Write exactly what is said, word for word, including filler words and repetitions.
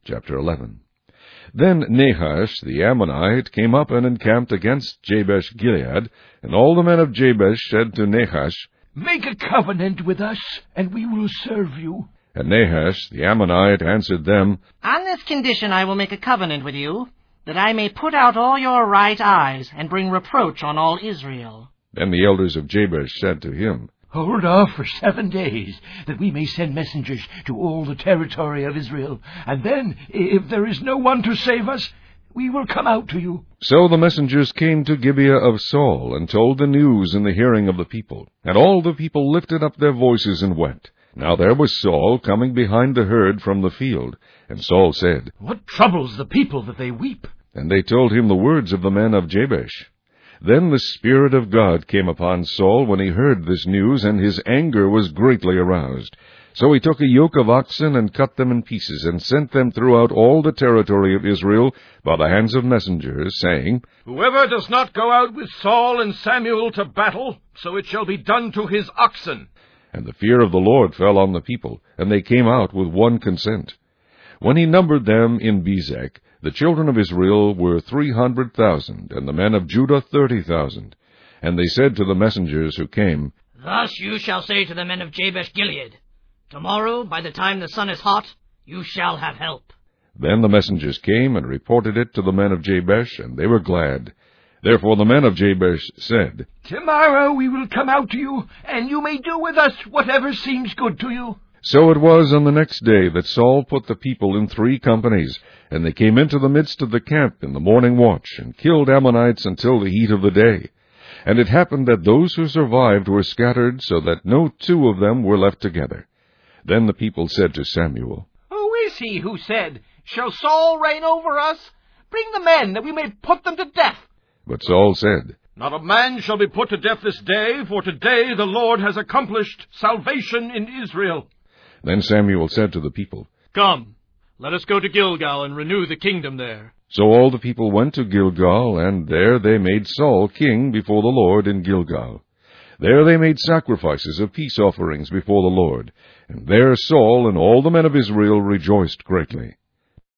Chapter eleven. Then Nahash the Ammonite came up and encamped against Jabesh-Gilead, and all the men of Jabesh said to Nahash, Make a covenant with us, and we will serve you. And Nahash the Ammonite answered them, On this condition I will make a covenant with you, that I may put out all your right eyes, and bring reproach on all Israel. Then the elders of Jabesh said to him, Hold off for seven days, that we may send messengers to all the territory of Israel, and then, if there is no one to save us, we will come out to you. So the messengers came to Gibeah of Saul, and told the news in the hearing of the people. And all the people lifted up their voices and wept. Now there was Saul coming behind the herd from the field. And Saul said, What troubles the people that they weep? And they told him the words of the men of Jabesh. Then the Spirit of God came upon Saul when he heard this news, and his anger was greatly aroused. So he took a yoke of oxen and cut them in pieces, and sent them throughout all the territory of Israel by the hands of messengers, saying, Whoever does not go out with Saul and Samuel to battle, so it shall be done to his oxen. And the fear of the Lord fell on the people, and they came out with one consent. When he numbered them in Bezek, the children of Israel were three hundred thousand, and the men of Judah thirty thousand. And they said to the messengers who came, Thus you shall say to the men of Jabesh-Gilead, Tomorrow, by the time the sun is hot, you shall have help. Then the messengers came and reported it to the men of Jabesh, and they were glad. Therefore the men of Jabesh said, Tomorrow we will come out to you, and you may do with us whatever seems good to you. So it was on the next day that Saul put the people in three companies, and they came into the midst of the camp in the morning watch, and killed Ammonites until the heat of the day. And it happened that those who survived were scattered, so that no two of them were left together. Then the people said to Samuel, Who is he who said, Shall Saul reign over us? Bring the men, that we may put them to death. But Saul said, Not a man shall be put to death this day, for today the Lord has accomplished salvation in Israel. Then Samuel said to the people, Come, let us go to Gilgal and renew the kingdom there. So all the people went to Gilgal, and there they made Saul king before the Lord in Gilgal. There they made sacrifices of peace offerings before the Lord, and there Saul and all the men of Israel rejoiced greatly.